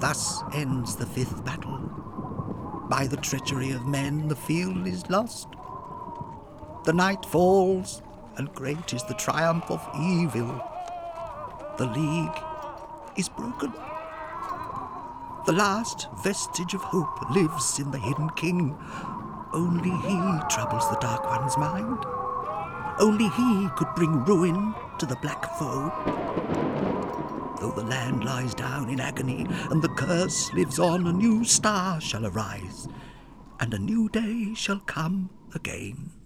Thus ends the fifth battle. By the treachery of men the field is lost. The night falls, and great is the triumph of evil. The league is broken. The last vestige of hope lives in the hidden king. Only he troubles the Dark One's mind. Only he could bring ruin to the black foe. Though the land lies down in agony and the curse lives on, a new star shall arise, and a new day shall come again.